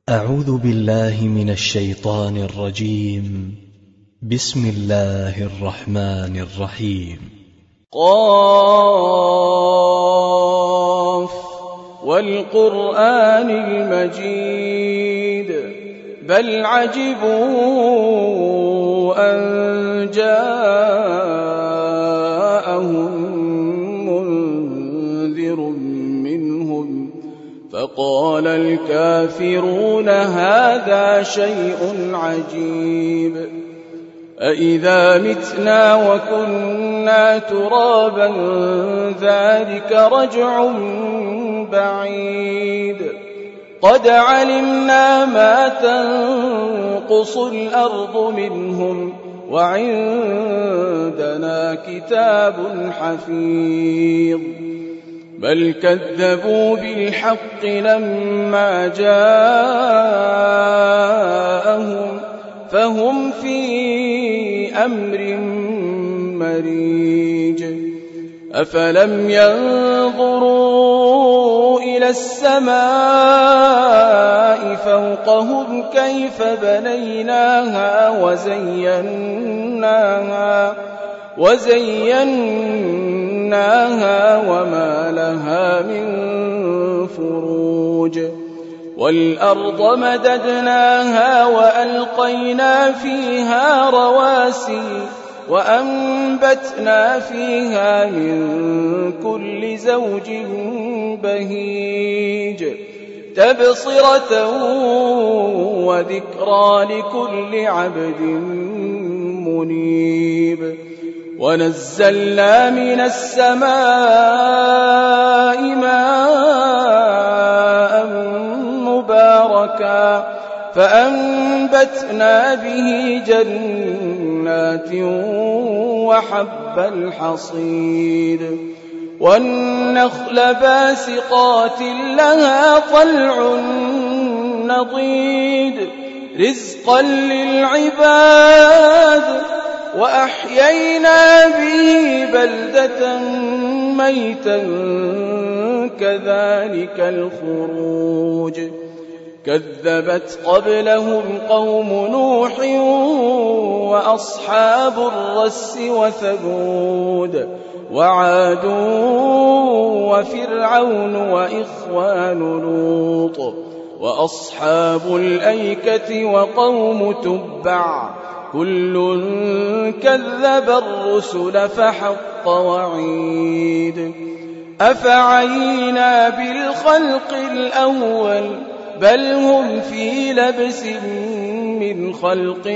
أعوذ بالله من الشيطان الرجيم. بسم الله الرحمن الرحيم. قاف والقرآن المجيد بل عجبوا أن جاءهم منذر منهم فقال الكافرون هذا شيء عجيب أإذا متنا وكنا ترابا ذلك رجع بعيد قد علمنا ما تنقص الأرض منهم وعندنا كتاب حفيظ بل كذبوا بالحق لما جاءهم فهم في أمر مريج أفلم ينظروا إلى السماء فوقهم كيف بنيناها وزيناها وما لها من فروج والأرض مددناها وألقينا فيها رواسي وأنبتنا فيها من كل زوج بهيج تبصرة وذكرى لكل عبد منيب ونزلنا من السماء ماء مباركا فأنبتنا به جنات وحب الحصيد والنخل باسقات لها طلع نضيد رزقا للعباد وأحيينا به بلدة ميتا كذلك الخروج كذبت قبلهم قوم نوح وأصحاب الرس وثمود وعاد وفرعون وإخوان لوط وأصحاب الأيكة وقوم تبع كل كذب الرسل فحق وعيد أفعينا بالخلق الأول بل هم في لبس من خلق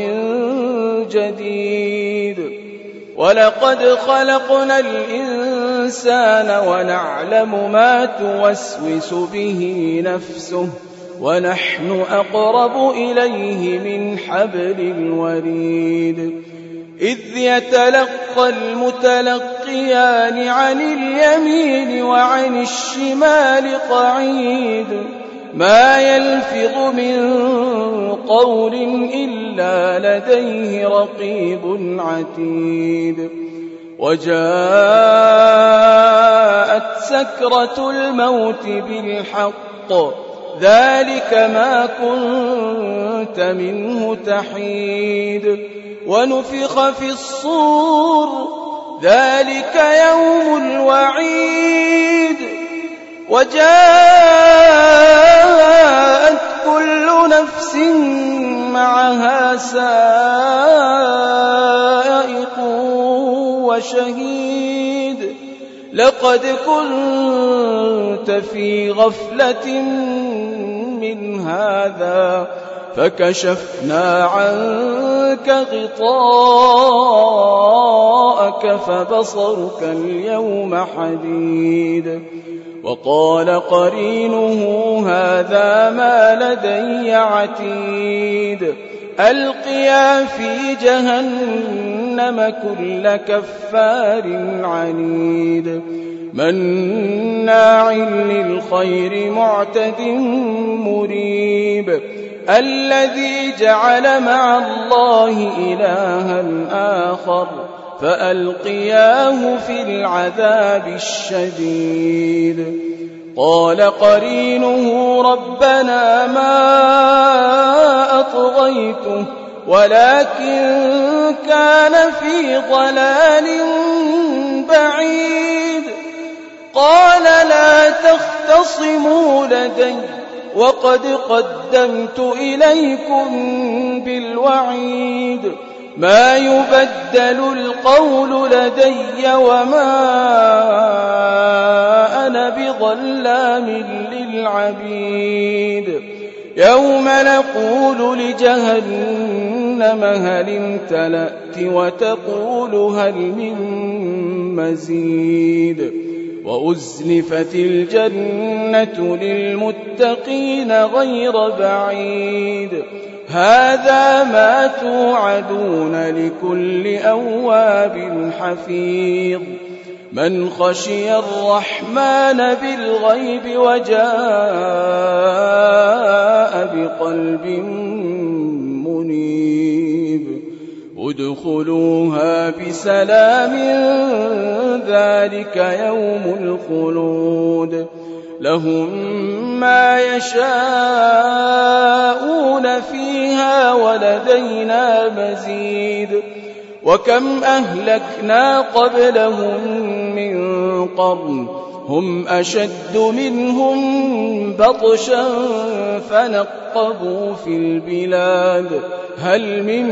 جديد ولقد خلقنا الإنسان ونعلم ما توسوس به نفسه ونحن أقرب إليه من حبل الوريد إذ يتلقى المتلقيان عن اليمين وعن الشمال قعيد ما يلفظ من قول إلا لديه رقيب عتيد وجاءت سكرة الموت بالحق ذلك ما كنت منه تحيد ونفخ في الصور ذلك يوم الوعيد وجاءت كل نفس معها سائق وشهيد لقد كنت في غفلة من هذا فكشفنا عنك غطاءك فبصرك اليوم حديد وقال قرينه هذا ما لدي عتيد ألقيا في جهنم كل كفار عنيد مناع للخير معتد مريب الذي جعل مع الله إلها آخر فألقياه في العذاب الشديد قال قرينه ربنا ما فأغويته ولكن كان في ضلال بعيد. قال لا تختصموا لدي وقد قدمت إليكم بالوعيد. ما يبدل القول لدي وما أنا بظلام للعبيد. يوم نقول لجهنم هل امتلأت وتقول هل من مزيد. وأزلفت الجنة للمتقين غير بعيد. هذا ما توعدون لكل أواب حفيظ. من خشي الرحمن بالغيب وجاء بقلب منيب. ادخلوها بسلام ذلك يوم الخلود. لهم ما يشاءون فيها ولدينا مزيد. وكم أهلكنا قبلهم من قرن هم أشد منهم بطشا فنقبوا في البلاد هل من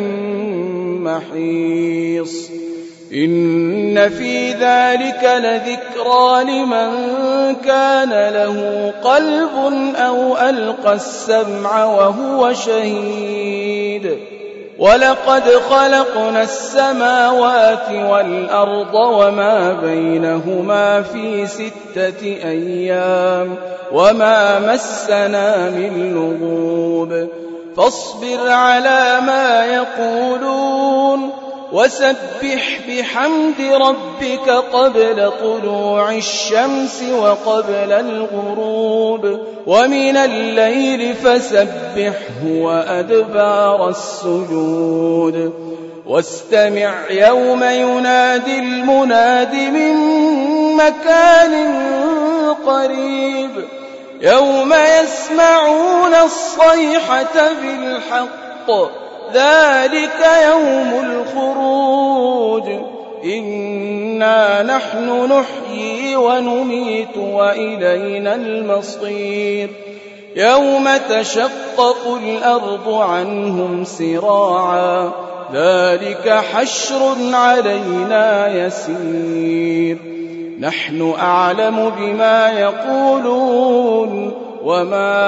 محيص. إن في ذلك لذكرى لمن كان له قلب أو ألقى السمع وهو شهيد. ولقد خلقنا السماوات والأرض وما بينهما في 6 أيام وما مسنا من لغوب. فاصبر على ما يقولون وسبح بحمد ربك قبل طلوع الشمس وقبل الغروب ومن الليل فسبحه وأدبار السجود. واستمع يوم ينادي المناد من مكان قريب. يوم يسمعون الصيحة بالحق ذلك يوم الخروج. إنا نحن نحيي ونميت وإلينا المصير. يوم تشقق الأرض عنهم سراعا ذلك حشر علينا يسير. نحن أعلم بما يقولون وما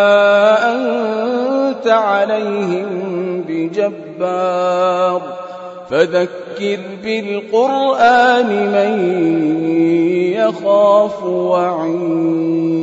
أنت عليهم بجبار. فذكر بالقرآن من يخاف وعيد.